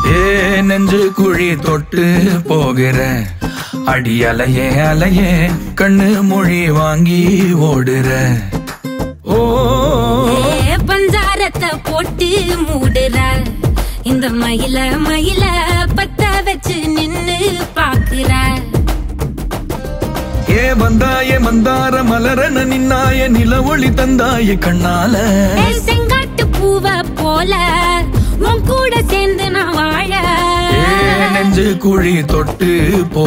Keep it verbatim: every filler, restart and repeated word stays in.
ஏ நெஞ்சு குழி தொட்டு போகிற அடி அலையே அலையே கண்ணு மொழி வாங்கி ஓடுற. ஓ பஞ்சாரத்தை போட்டு மூடுற இந்த மயில மயில பத்த வச்சு நின்னு பாக்குற. ஏ வந்தாய மந்தார மலரன நின்னாய நில ஒளி தந்தாய கண்ணால. செங்காட்டு பூவ போல உன் கூட சேர்ந்து நான் வாழ. நெஞ்சு குழி தொட்டு போ